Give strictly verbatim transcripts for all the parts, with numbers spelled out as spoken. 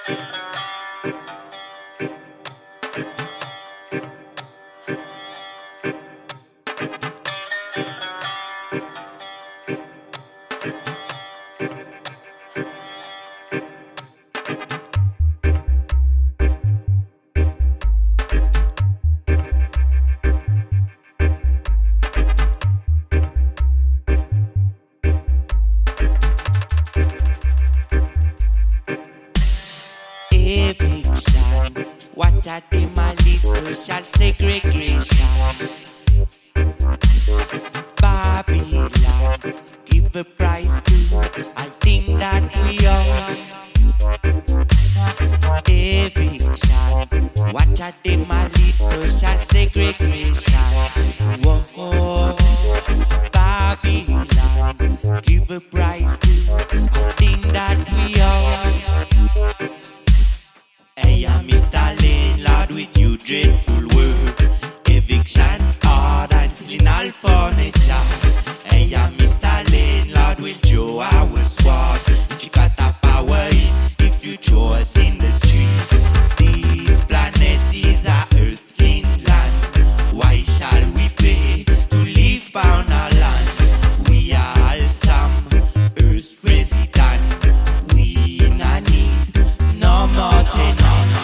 Eviction, what a demolish social segregation. Babylon, give a price to all things that we own. Eviction, what a demolish social segregation. Whoa, Babylon, give a price to all things that we own. Hey, I'm Mister Landlord with you dreadful word. Eviction order and stealing all furniture. Hey, I'm Mister Landlord with Joe our sword. If you got a power in, if you throw us in the street. This planet is a earthling land. Why shall we pay to live on our land? We are all some earth resident. We no need no more tenant.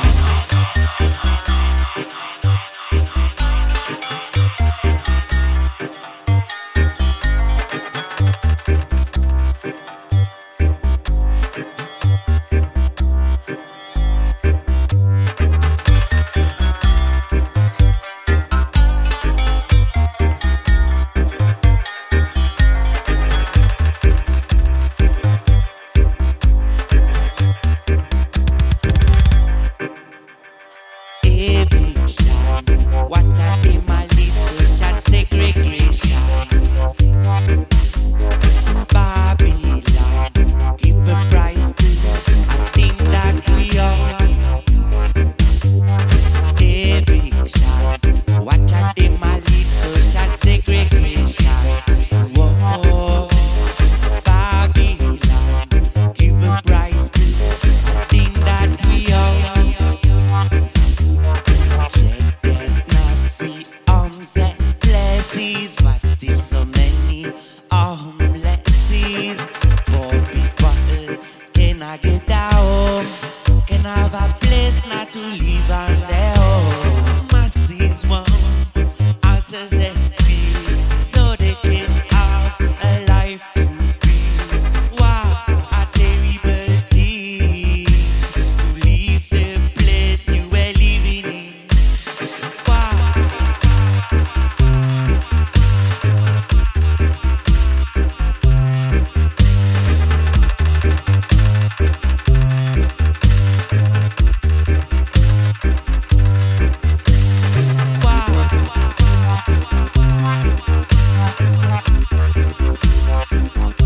Eviction, what a demolish social segregation. Babylon, give a price to a thing that we own. Eviction, what a demolish social segregation. Whoa, Babylon, give a price to a thing that we own. Check, there's not free arms and places, but still so many homelesses. Poor people cannot get a home, can have a place not to live on their own. Masses want houses and feel, so they can have a life to be. Wow, a terrible thing to leave the place you were living in.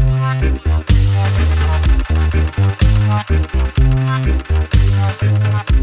Wow.